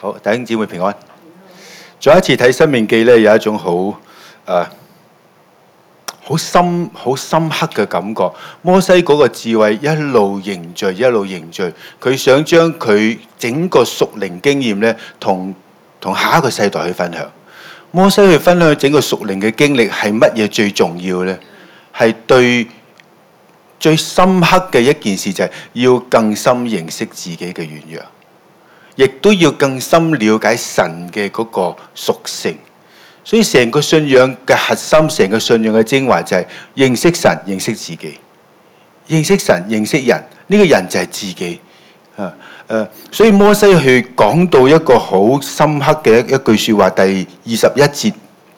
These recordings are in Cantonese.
好，弟兄姊妹平安。再一次睇《申命記》咧，有一種好深刻嘅感覺。摩西嗰個智慧一路凝聚，佢想將佢整個屬靈經驗咧，同下一個世代去分享。摩西去分享整個屬靈嘅經歷係乜嘢最重要呢？係對最深刻嘅一件事就係要更深認識自己嘅軟弱。亦都要更深了解神嘅嗰個屬性，所以成個信仰嘅核心，成個信仰嘅精華就係認識神、認識自己，認識神、認識人。呢個人就係自己。所以摩西去講到一個好深刻嘅一句説話，第21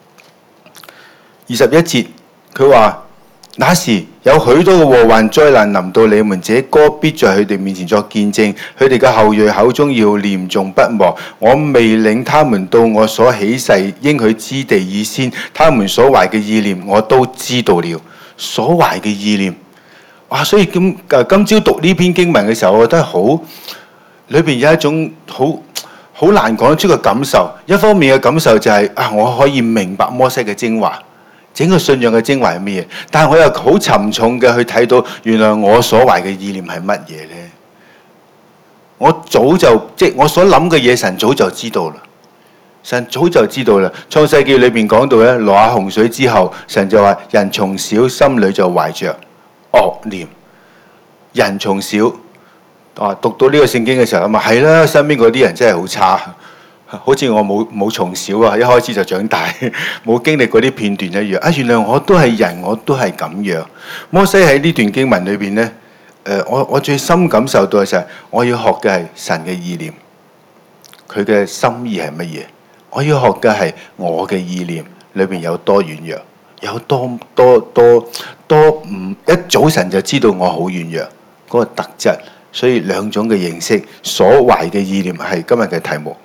節，佢話：那時有許多嘅禍患災難臨到你們，這歌必在佢哋面前作見證，佢哋嘅後裔口中要念誦不忘。我未領他們到我所起誓應許之地以先，他們所懷嘅意念我都知道了。所懷嘅意念，哇！所以今朝讀呢篇經文嘅時候，我覺得好裏邊有一種好難講得出嘅感受。一方面嘅感受就係我可以明白摩西嘅精華。整個信仰嘅精華係乜嘢？但係我又好沉重嘅去睇到，原來我所懷嘅意念係乜嘢呢？我早就我所諗嘅嘢，神早就知道啦。神早就知道啦。創世記裏邊講到咧，挪亞洪水之後，神就話：人從小心裏就懷着惡念。人從小讀到呢個聖經嘅時候咁啊，係啦，身邊嗰啲人真係好差。好似我冇從小一開始就長大，冇經歷嗰啲片段一樣。原來我都係人，我都係咁樣。摩西喺呢段經文裏邊呢，我最深感受到嘅就係，我要學嘅係神嘅意念，佢嘅心意係乜嘢？我要學嘅係我嘅意念裏邊有多軟弱，有多唔一早晨就知道我好軟弱嗰個特質。所以兩種嘅認識，所懷嘅意念係今日嘅題目。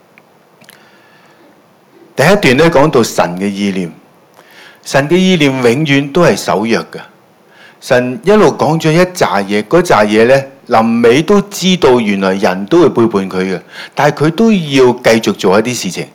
第一段咧講到神嘅意念，神嘅意念永遠都係守約嘅。神一路講咗一紮嘢，嗰紮嘢咧臨尾都知道原來人都會背叛佢嘅，但係佢都要繼續做一啲事情，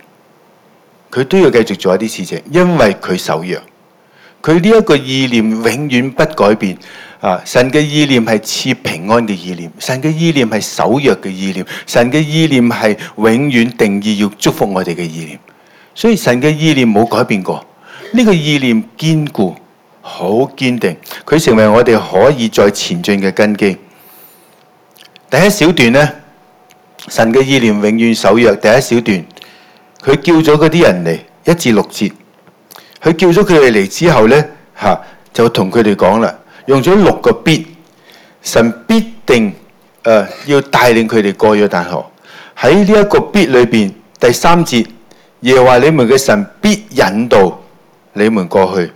因為佢守約。佢呢一個意念永遠不改變。神嘅意念係賜平安嘅意念，神嘅意念係守約嘅意念，神嘅意念係永遠定義要祝福我哋嘅意念。所以神嘅意念冇改變過，呢個意念堅固，好堅定，佢成為我哋可以再前進嘅根基。第一小段呢，神嘅意念永遠守約。第一小段，佢叫咗嗰啲人嚟，1至6節，佢叫咗佢哋嚟之後呢，就同佢哋講啦，用咗6個必，神必定要帶領佢哋過約旦河。喺呢一個必裏邊，第3節。耶和華你們嘅神必引導你們過去，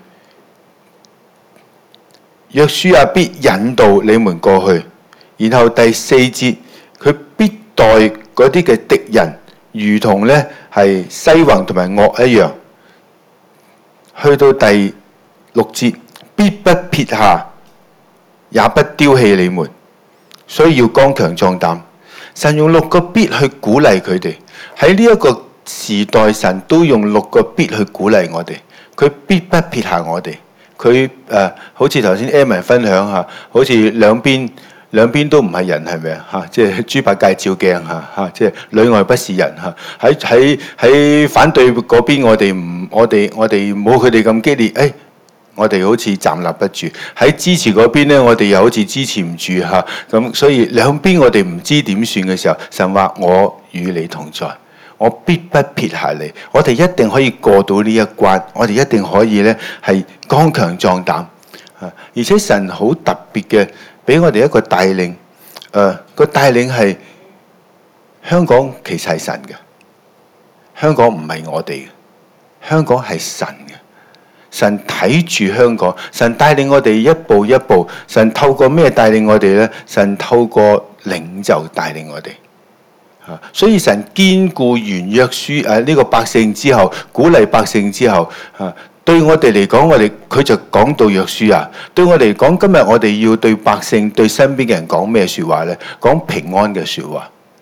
約書亞必引導你們過去。然後第4節，佢必待嗰啲嘅敵人，如同咧係西宏同埋惡一樣。去到第6節，必不撇下，也不丟棄你們，所以要剛強壯膽。神用6個必去鼓勵佢哋喺呢一個時代，神都用6個必去鼓勵我哋，佢必不撇下我哋。佢好似頭先 Evan 分享下，好似兩邊都唔係人，係咪啊？即係豬八戒照鏡即係裏外不是人喺反對嗰邊，我哋冇佢哋咁激烈，我哋好似站立不住。喺支持嗰邊呢，我哋又好似支持唔住咁，所以兩邊我哋唔知點算嘅時候，神話我與你同在。我必不撇下你，我哋一定可以過到呢一關，我哋一定可以咧係剛強壯膽。而且神好特別嘅，俾我哋一個帶領。個帶領係香港其實係神嘅，香港唔係我哋嘅，香港係神嘅。神睇住香港，神帶領我哋一步一步。神透過咩帶領我哋呢？神透過領袖帶領我哋。所以神堅固完約書呢個百姓之後，鼓勵百姓之後，對我哋嚟講，佢就講到約書亞。對我嚟講，今日我哋要對百姓、對身邊嘅人講咩說話呢？講平安嘅說話。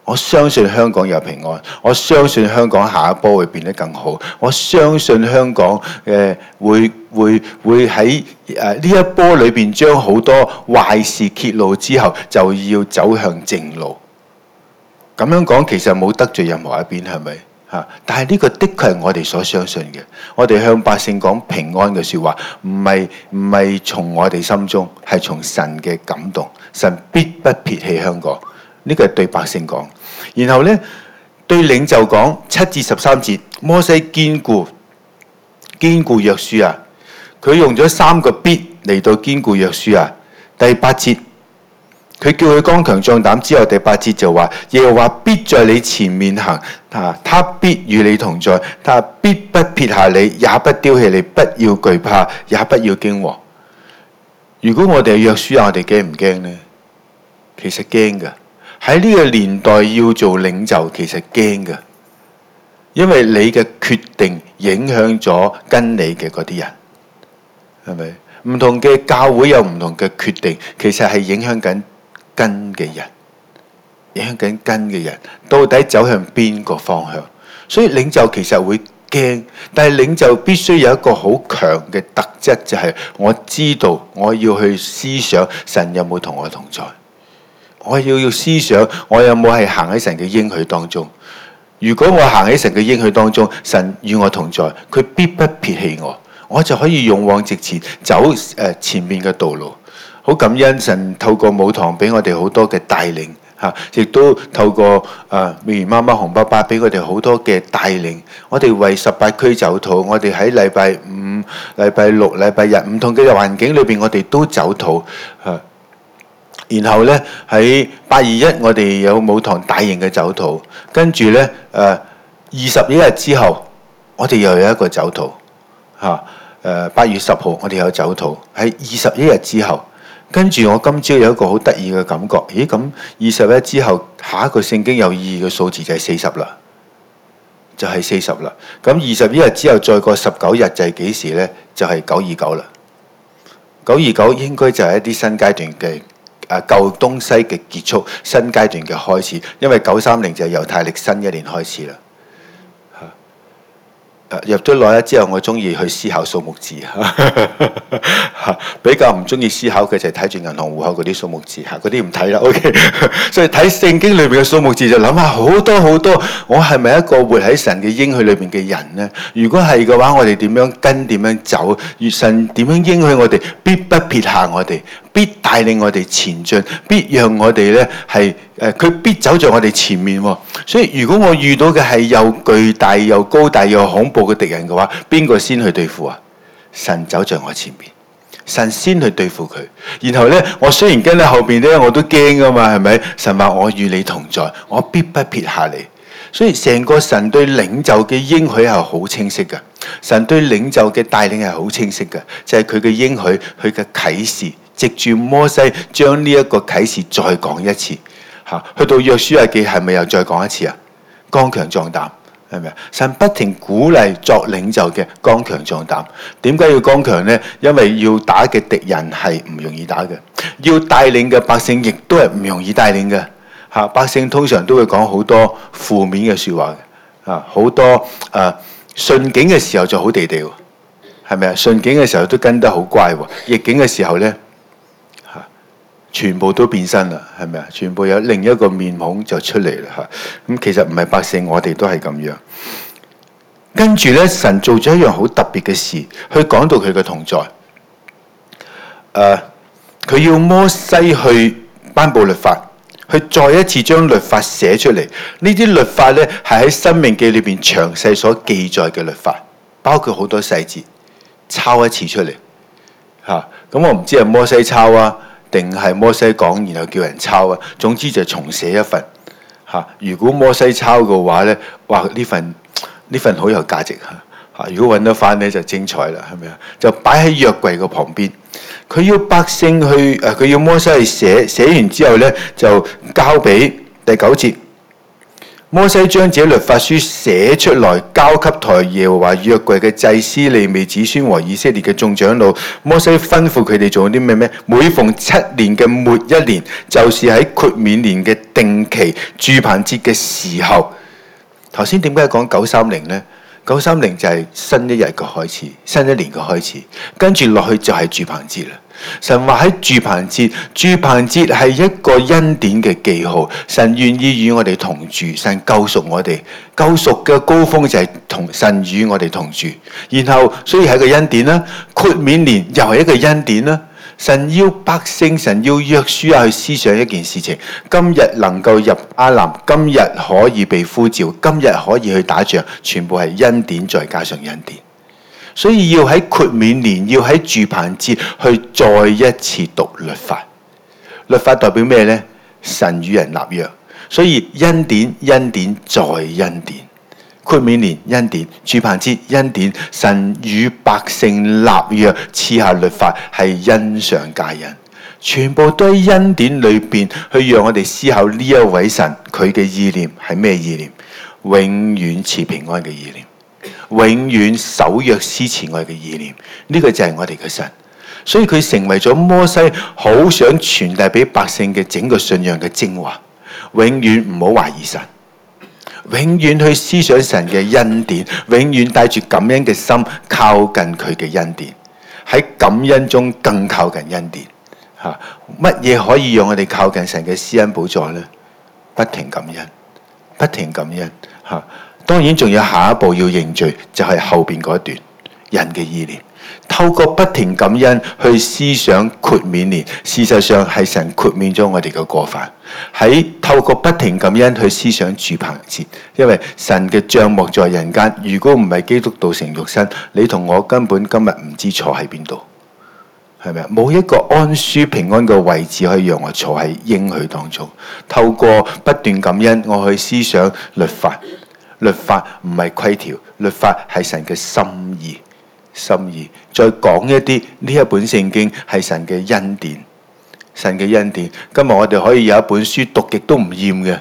我相信香港有平安，我相信香港下一波會變得更好，我相信香港會喺呢一波裏邊將好多壞事揭露之後，就要走向正路。咁樣講其實冇得罪任何一邊，係咪？但係呢個的確係我哋所相信嘅。我哋向百姓講平安嘅説話，唔係從我哋心中，係從神嘅感動。神必不撇棄香港，呢個係對百姓講。然後呢，對領袖講7至13節，摩西堅固約書亞，佢用咗3個必嚟到堅固約書亞。第8節。佢叫佢剛強壯膽之後，第8節就話：耶和華必在你前面行，他必與你同在，他必不撇下你，也不丟棄你，不要懼怕，也不要驚惶。如果我哋係約書亞，我哋驚唔驚呢？其實驚㗎。喺呢個年代要做領袖，其實驚㗎，因為你嘅決定影響咗跟你嘅嗰啲人，係咪？唔同嘅教會有唔同嘅決定，其實係影響緊跟嘅人，影響緊跟嘅人到底走向邊個方向？所以領袖其實會驚，但係領袖必須有一個好強嘅特質，就係我知道我要去思想神有冇同我同在，我要思想我有冇係行喺神嘅應許當中。如果我行喺神嘅應許當中，神與我同在，佢必不撇棄我，我就可以勇往直前，走前面嘅道路。好感恩神透過舞堂俾我哋好多嘅帶領嚇，亦都透過美如媽媽紅爸爸俾我哋好多嘅帶領。我哋為18區走禱，我哋喺禮拜5、禮拜6、禮拜日唔同嘅環境裏邊，我哋都走禱嚇。然後咧喺821，我哋有舞堂大型嘅走禱，跟住咧21日之後，我哋又有一個走禱嚇。8月10號，我哋有走禱喺21日之後。跟住我今朝有一個好得意嘅感覺，咦咁21之後下一個聖經有意義嘅數字就係40啦，就係40啦。咁21日之後再過19日就係幾時呢？就係929啦。929應該就係一啲新階段嘅舊東西嘅結束，新階段嘅開始。因為930就係猶太歷新一年開始啦。入咗內之後，我中意去思考數目字比較唔中意思考嘅就係睇住銀行戶口嗰啲數目字嗰啲唔睇啦。OK， 所以睇聖經裏面嘅數目字就諗下好多好多，我係咪一個活喺神嘅應許裏面嘅人呢？如果係嘅話，我哋點樣跟點樣走？神點樣應許我哋？必不撇下我哋，必帶領我哋前進，必讓我哋呢係佢必走在我哋前面。所以如果我遇到嘅係又巨大又高大又恐怖嘅敵人嘅話，邊個先去對付啊？神走在我前面，神先去對付佢。然後呢，我雖然跟喺後邊呢，我都驚噶嘛，係咪？神話我與你同在，我必不撇下你。所以成個神對領袖嘅應許係好清晰嘅，神對領袖嘅帶領係好清晰嘅，就係佢嘅應許，佢嘅啟示，藉住摩西將呢一個啟示再講一次。去到約書亞記係咪又再講一次啊？剛強壯膽，係咪啊？神不停鼓勵作領袖嘅剛強壯膽。點解要剛強呢？因為要打嘅敵人係唔容易打嘅，要帶領嘅百姓亦都係唔容易帶領嘅。百姓通常都會講好多負面嘅説話嘅，好多順境嘅時候就好地地喎，係咪啊？順境嘅時候都跟得好乖喎，逆境嘅時候呢，全部都變身啦，係咪啊？全部有另一個面孔就出嚟啦。咁其實唔係百姓，我哋都係咁樣。跟住呢，神做咗一樣好特別嘅事，去講到佢嘅同在。佢要摩西去頒布律法。佢再一次將律法寫出嚟，呢啲律法呢係喺《申命記》裏邊詳細所記載嘅律法，包括好多細節，抄一次出嚟。咁我唔知係摩西抄啊，定係摩西講然後叫人抄啊。總之就重寫一份。如果摩西抄嘅話呢，哇！呢份好有價值嚇。如果揾得翻呢，就精彩啦，係咪啊？就擺喺約櫃嘅旁邊。佢要百姓去，佢要摩西去寫完之後呢，就交俾第9節。 摩西將這律法書寫出來，交給抬耶和華約櫃嘅祭司、利未子孫和以色列嘅眾長老。摩西吩咐佢哋做啲咩？每逢7年嘅末一年，就是喺豁免年嘅定期住棚節嘅時候。頭先點解講930呢？930就係新一日嘅開始，新一年嘅開始，跟住落去就係住棚節啦。神話喺住棚節，住棚節係一個恩典嘅記號。神願意與我哋同住，神救贖我哋，救贖嘅高峰就係神與我哋同住。然後所以係一個恩典啦，豁免年又係一個恩典啦。神要百姓，神要約書亞去思想一件事情：今日能夠入迦南，今日可以被呼召，今日可以去打仗，全部係恩典再加上恩典。所以要喺豁免年，要喺住棚節去再一次讀律法。律法代表咩呢？神與人立約，所以恩典、恩典再恩典。豁免年恩典，住棚節恩典，神與百姓立約，賜下律法係恩上加恩，全部都喺恩典裏邊去讓我哋思考呢一位神佢嘅意念係咩意念？永遠賜平安嘅意念。永遠守約施慈愛嘅意念，呢個就係我哋嘅神，所以佢成為咗摩西好想傳遞俾百姓嘅整個信仰嘅精華。永遠唔好懷疑神，永遠去思想神嘅恩典，永遠帶住感恩嘅心靠近佢嘅恩典，喺感恩中更靠近恩典。乜嘢可以讓我哋靠近神嘅施恩寶座呢？不停感恩，不停感恩。當然仲有下一步要認罪，就係後邊嗰段人嘅意念。透過不停感恩去思想豁免年，事實上係神豁免咗我哋嘅過犯。喺透過不停感恩去思想住棚節，因為神嘅帳幕在人間，如果唔係基督道成肉身，你同我根本今日唔知坐喺邊度，係咪啊？冇一個安舒平安嘅位置可以讓我坐喺應許當中。透過不斷感恩，我去思想律法。律法唔係規條，律法係神嘅心意。心意再講一啲，呢一本聖經係神嘅恩典，神嘅恩典。今日我哋可以有一本書讀極都唔厭嘅，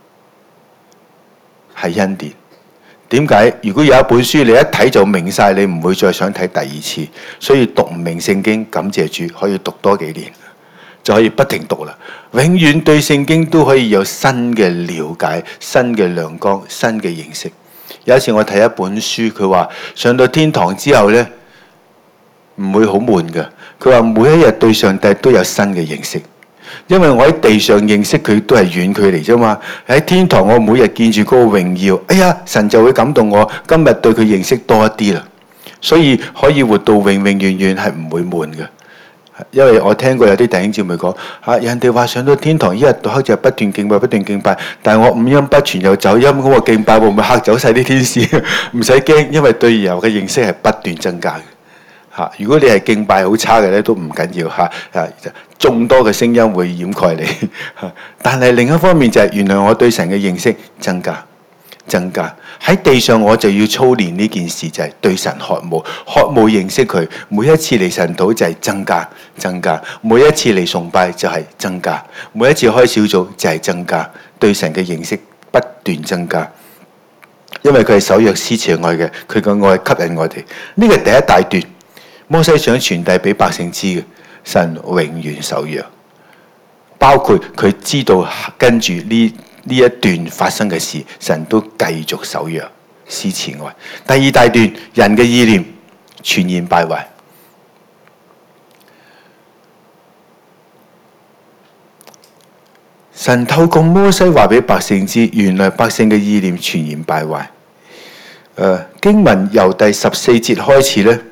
係恩典。點解？如果有一本書你一睇就明晒，你唔會再想睇第二次。所以讀唔明聖經，感謝主，可以讀多幾年，就可以不停讀啦。永遠對聖經都可以有新嘅了解、新嘅亮光、新嘅認識。有一次我睇一本書，佢話上到天堂之後呢，唔會好悶嘅。佢話每一日對上帝都有新嘅認識，因為我喺地上認識佢都係遠距離啫嘛。喺天堂我每日見住嗰個榮耀，哎呀，神就會感動我，今日對佢認識多一啲啦。所以可以活到永永遠遠係唔會悶嘅。因為我聽過有啲弟兄姊妹講人哋話上到天堂一日到黑就不斷敬拜不斷敬拜，但係我五音不全又走音，咁我敬拜會唔會嚇走晒啲天使？唔使驚，因為對耶和華嘅認識係不斷增加嘅。如果你係敬拜好差嘅咧，都唔緊要眾多嘅聲音會掩蓋你。但係另一方面就係原來我對神嘅認識增加。喺地上我就要操練呢件事，就係對神渴慕認識佢。每一次嚟神島就係增加，每一次嚟崇拜就係增加，每一次開小組就係增加，對神嘅認識不斷增加。因為佢係守約施慈愛嘅，佢嘅愛吸引我哋。呢個係第一大段，摩西想傳遞俾百姓知嘅，神永遠守約，包括佢知道跟住呢一段發生嘅事，神都繼續守約施慈愛。第二大段，人嘅意念全然敗壞。神透過摩西話俾百姓知，原來百姓嘅意念全然敗壞。經文由第14節開始呢，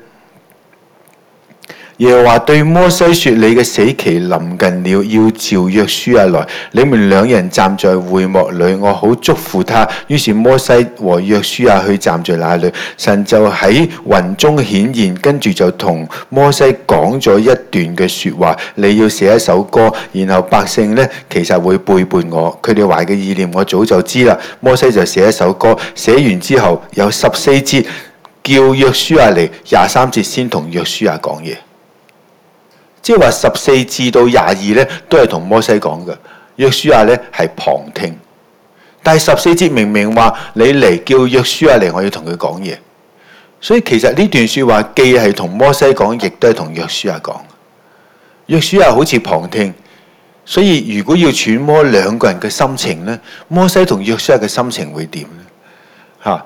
耶和華對摩西說：你嘅死期臨近了，要召約書亞來，你們兩人站在會幕裏，我好囑咐他。於是摩西和約書亞去站在那裏，神就喺雲中顯現，跟住就同摩西講咗一段嘅說話。你要寫一首歌，然後百姓呢其實會背叛我，佢哋壞嘅意念我早就知啦。摩西就寫一首歌，寫完之後有14節叫約書亞嚟，23節先同約書亞講嘢。即係話14至到22咧，都係同摩西講嘅。約書亞咧係旁聽， 但係14節明明話你嚟叫約書亞嚟，我要同佢講嘢。所以其實呢段説話既係同摩西講，亦都係同約書亞講。約書亞好似旁聽，所以如果要揣摩兩個人嘅心情呢，摩西同約書亞嘅心情會點呢？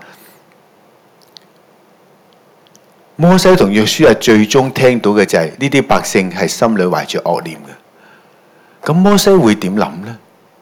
摩西同約書亞最終聽到嘅就係呢啲百姓係心裏懷住惡念嘅。咁摩西會點諗呢？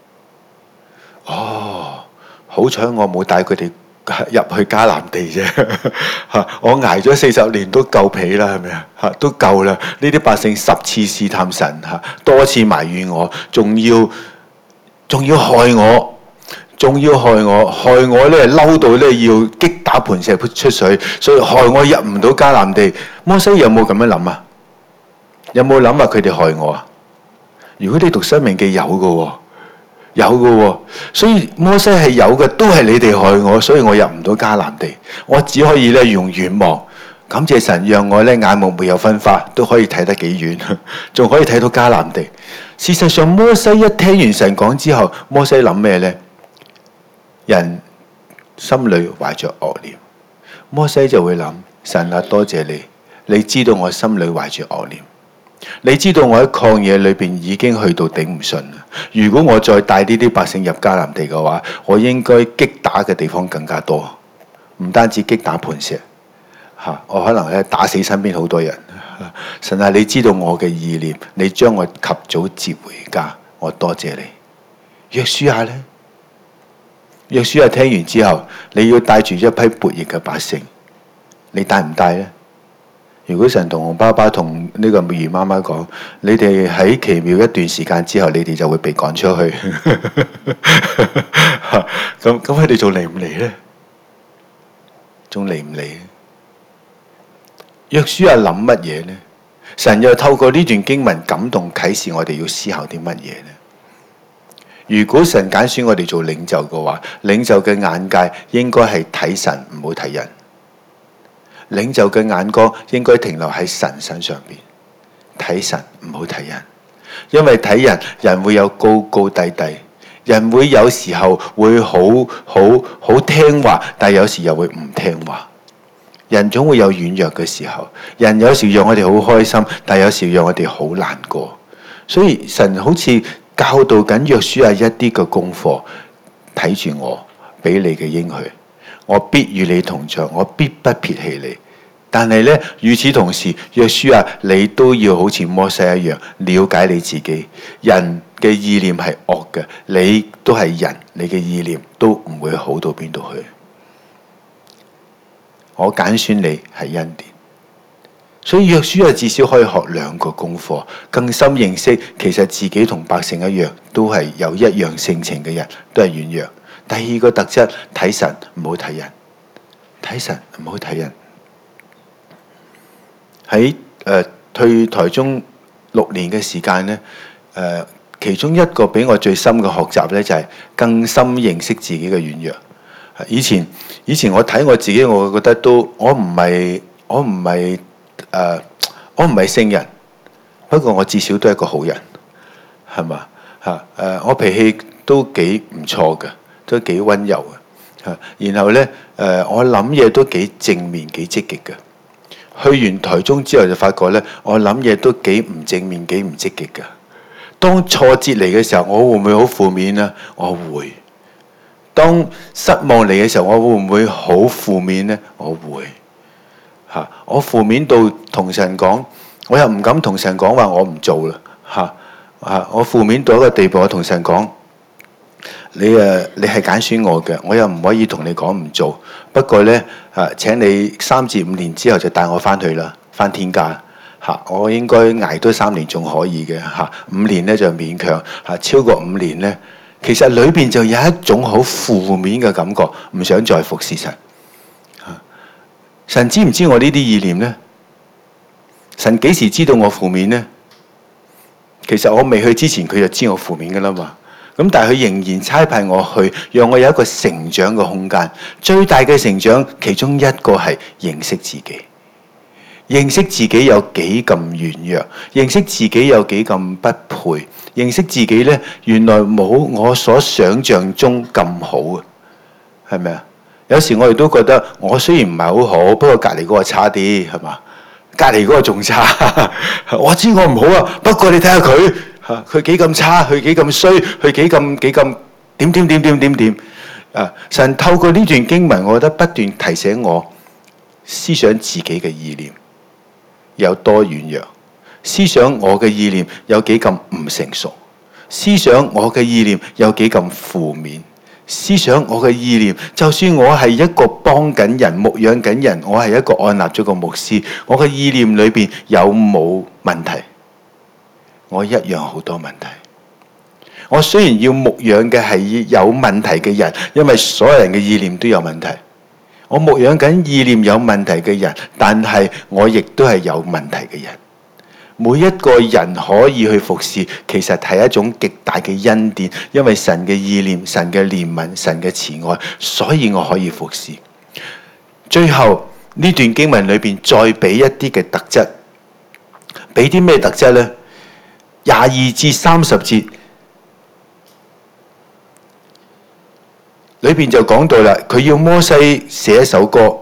好彩我冇帶佢哋入去迦南地啫，我捱咗40年都夠皮啦，係咪啊？都夠啦！呢啲百姓10次試探神，多次埋怨我，仲要害我，害我咧嬲到咧要擊打磐石出水，所以害我入唔到迦南地。摩西有冇咁樣諗啊？有冇諗啊？佢哋害我啊？如果你讀申命記有嘅喎。有嘅喎，所以摩西係有嘅，都係你哋害我，所以我入唔到迦南地，我只可以咧用遠望。感謝神，讓我咧眼目沒有分花，都可以睇得幾遠，仲可以睇到迦南地。事實上，摩西一聽完神講之後，摩西諗咩呢？人心裏懷着惡念，摩西就會諗：神啊，多謝你，你知道我心裏懷住惡念。你知道我喺曠野裏邊已經去到頂唔順啦。如果我再帶呢啲百姓入迦南地嘅話，我應該擊打嘅地方更加多，唔單止擊打磐石，我可能咧打死身邊好多人。神啊，你知道我嘅意念，你將我及早接回家，我多謝你。約書亞呢？約書亞聽完之後，你要帶住一批悖逆嘅百姓，你帶唔帶呢？如果神同我爸爸同呢個魚媽媽講，你哋喺奇妙一段時間之後，你哋就會被趕出去。咁佢哋仲嚟唔嚟呢？仲嚟唔嚟？約書亞諗乜嘢呢？神又透過呢段經文感動啟示我哋要思考啲乜嘢呢？如果神揀選我哋做領袖嘅話，領袖嘅眼界應該係睇神，唔好睇人。領袖嘅眼光應該停留喺神身上邊，睇神唔好睇人，因為睇人，人會有高高低低，人會有時候會好聽話，但有時又會唔聽話。人總會有軟弱嘅時候，人有時讓我哋好開心，但有時讓我哋好難過。所以神好似教導緊約書亞一啲嘅功課，睇住我俾你嘅應許。我必與你同在，我必不撇棄你。但係咧，與此同時，約書亞你都要好似摩西一樣，了解你自己。人嘅意念係惡嘅，你都係人，你嘅意念都唔會好到邊度去。我揀選你係恩典，所以約書亞至少可以學2個功課，更深認識其實自己同百姓一樣，都係有一樣性情嘅人，都係軟弱。第2個特質，睇神唔好睇人，睇神唔好睇人。喺退台中6年嘅時間呢，其中一個俾我最深嘅學習呢，就係更深認識自己嘅軟弱。以前我睇我自己，我覺得都我唔係聖人，不過我至少都係一個好人，係嘛？我脾氣都幾唔錯嘅。都幾溫柔嘅，然後呢，我諗嘢都幾正面、幾積極嘅。去完台中之後就發覺呢，我諗嘢都幾唔正面、幾唔積極嘅。當挫折嚟嘅時候，我會唔會好負面呢？我會。當失望嚟嘅時候，我會唔會好負面呢？我會。我負面到同神講，我又唔敢同神講話，我唔做啦。我負面到一個地步，我同神講。你係揀選我嘅，我又唔可以同你講唔做。不過呢，請你3至5年之後就帶我翻去啦，翻天家。我應該捱多3年仲可以嘅。5年呢就勉強。超過5年呢，其實裏邊就有一種好負面嘅感覺，唔想再服侍神。神知唔知我呢啲意念呢？神幾時知道我負面呢？其實我未去之前，佢就知我負面㗎啦嘛。咁但係佢仍然差派我去，讓我有一個成長嘅空間。最大嘅成長，其中一個係認識自己，認識自己有幾咁軟弱，認識自己有幾咁不配， 認識自己呢，原來冇我所想像中咁好啊，係咪啊？有時我哋都覺得我雖然唔係好好，不過隔離嗰個差啲，係嘛？隔離嗰個仲差，我知我唔好啊，不過你睇下佢，佢幾咁差，佢幾咁衰，佢幾咁點啊！神透過呢段經文，我覺得不斷提醒我思想自己嘅意念有多軟弱，思想我嘅意念有幾咁唔成熟，思想我嘅意念有幾咁負面，思想我嘅意念，就算我係一個幫緊人、牧養緊人，我係一個按立咗個牧師，我嘅意念裏邊有冇問題？我一樣好多問題。我雖然要牧養嘅係有問題嘅人，因為所有人嘅意念都有問題。我牧養緊意念有問題嘅人，但係我亦都係有問題嘅人。每一個人可以去服侍，其實係一種極大嘅恩典，因為神嘅意念、神嘅憐憫、神嘅慈愛，所以我可以服侍。最後呢段經文裏邊再俾一啲嘅特質，俾啲咩特質呢？22至30節。裏邊就講到啦，佢要摩西寫一首歌，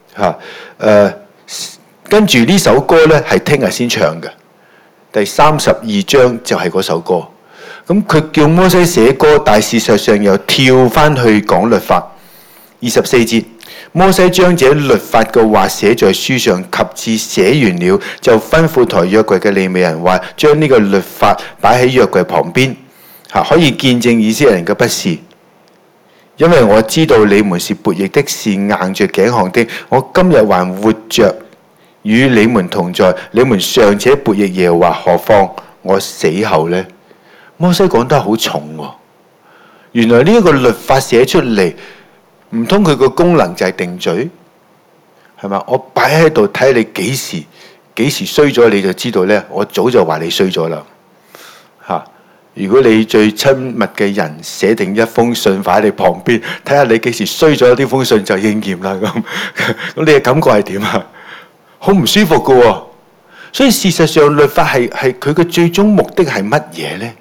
跟住呢首歌呢係聽日先唱嘅，第32章就係嗰首歌。咁佢叫摩西寫歌，但事實上又跳翻去講律法。24節，摩西將這律法嘅話寫在書上，及至寫完了，就吩咐抬約櫃嘅利未人話，將呢個律法擺喺約櫃旁邊，可以見證以色列人嘅不是。因為我知道你們是悖逆的，是硬着頸項的。我今日還活着與你們同在，你們尚且悖逆耶和華，何況我死後呢？摩西講得好重喎。原來呢一個律法寫出嚟，唔通佢個功能就係定罪？係嘛？我擺喺度睇你幾時衰咗，你就知道呢。我早就話你衰咗啦，嚇！如果你最親密嘅人寫定一封信擺喺你旁邊，睇下你幾時衰咗，呢封信就應驗啦咁。咁你嘅感覺係點啊？好唔舒服㗎喎。所以事實上律法係佢嘅最終目的係乜嘢呢？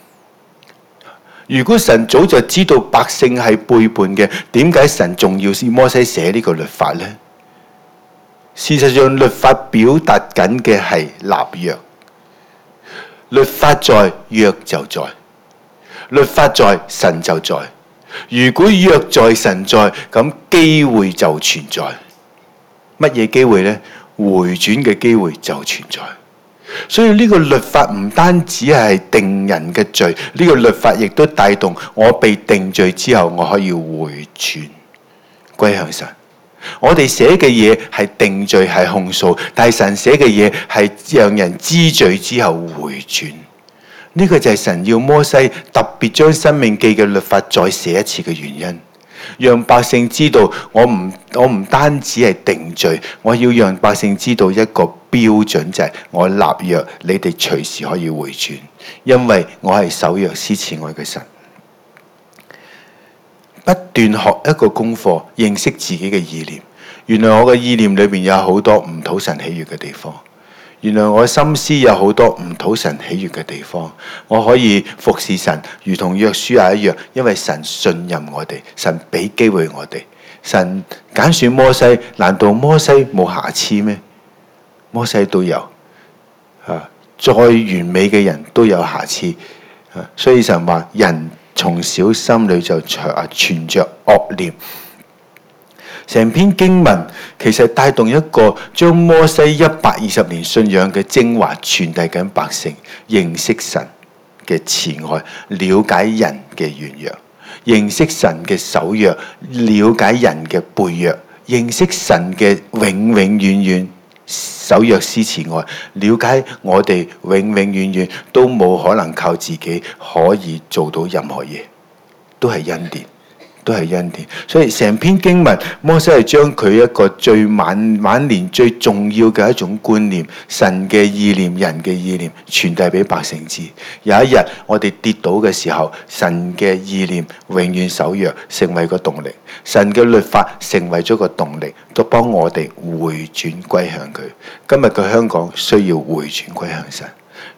如果神早就知道百姓係背叛嘅，點解神仲要摩西寫呢個律法呢？事實上律法表達緊嘅係立約。律法在，約就在；律法在，神就在。如果約在，神在，咁機會就存在。乜嘢機會呢？回轉嘅機會就存在。所以呢個律法唔單止係定人嘅罪，呢個律法亦都帶動我被定罪之後，我可以回轉歸向神。我哋寫嘅嘢係定罪，係控訴，但係神寫嘅嘢係讓人知罪之後回轉。呢個就係神要摩西特別將申命記嘅律法再寫一次嘅原因，讓百姓知道我唔單止係定罪，我要讓百姓知道一個標準，就係我立約，你哋隨時可以回轉，因為我係守約施慈愛嘅神。不斷學一個功課，認識自己嘅意念。原來我嘅意念裏面有好多唔討神喜悅嘅地方。原來我心思有好多唔討神喜悅嘅地方。我可以服侍神，如同約書亞一樣，因為神信任我哋，神俾機會我哋。神揀選摩西，難道摩西冇瑕疵咩？摩西都有。再完美嘅人都有瑕疵。所以神話人從小心裏就存着惡念。成篇經文其實帶動一個將摩西120年信仰嘅精華傳遞緊百姓，認識神嘅慈愛，了解人嘅軟弱，認識神嘅守約，了解人嘅背約，認識神嘅永永遠遠守約施慈愛，了解我哋永永遠遠都冇可能靠自己可以做到任何嘢，都係恩典。都係恩典，所以成篇經文，摩西係將佢一個最晚年最重要嘅一種觀念，神嘅意念、人嘅意念，傳遞俾百姓知。有一日我哋跌倒嘅時候，神嘅意念永遠守約，成為個動力；神嘅律法成為咗個動力，都幫我哋回轉歸向佢。今日嘅香港需要回轉歸向神。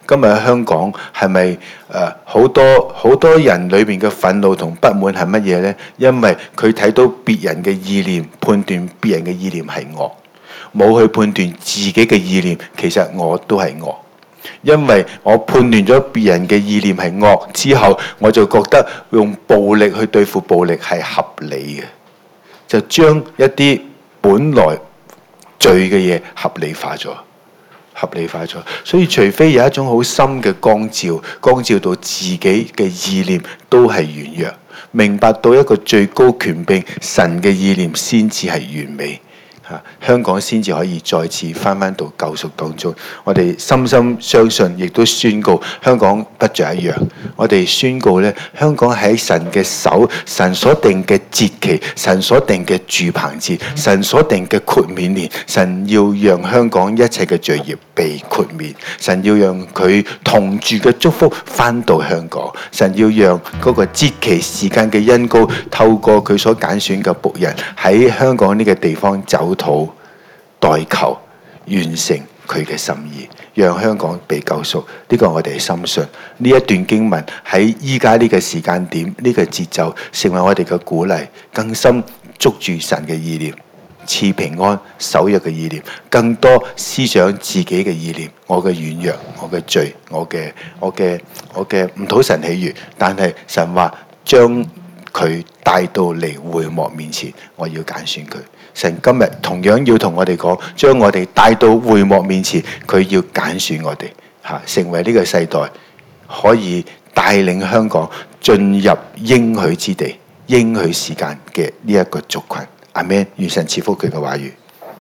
今日喺香港係咪好多人裏面嘅憤怒同不滿係乜嘢呢？因為佢睇到別人嘅意念，判斷別人嘅意念係惡，冇去判斷自己嘅意念，其實我都係惡。因為我判斷咗別人嘅意念係惡之後，我就覺得用暴力去對付暴力係合理嘅，就將一啲本來罪嘅嘢合理化咗。所以除非有一種好深嘅光照到自己嘅意念都係軟弱，明白到一個最高權柄神嘅意念先至係完美。香港先至可以再次翻到救贖當中。我哋深深相信，亦都宣告香港不再一樣。我哋宣告咧，香港喺神嘅手，神所定嘅節期，神所定嘅住棚節，神所定嘅豁免年，神要讓香港一切嘅罪孽被豁免，神要讓佢同住嘅祝福翻到香港，神要讓嗰個節期時間嘅恩膏透過佢所揀選嘅僕人喺香港呢個地方走討代求，完成佢嘅心意，讓香港被救贖。呢個我哋深信。呢一段經文喺依家呢個時間點，呢個節奏成為我哋嘅鼓勵，更深捉住神嘅意念，賜平安守約嘅意念，更多思想自己嘅意念，我嘅軟弱，我嘅罪，我嘅唔討神喜悅，但係神話將佢帶到嚟會幕面前，我要揀選佢。神今日同樣要同我哋講，將我哋帶到會幕面前，佢要揀選我哋成為呢個世代可以帶領香港進入應許之地、應許時間嘅呢一個族群。阿們，願神賜福佢嘅話語。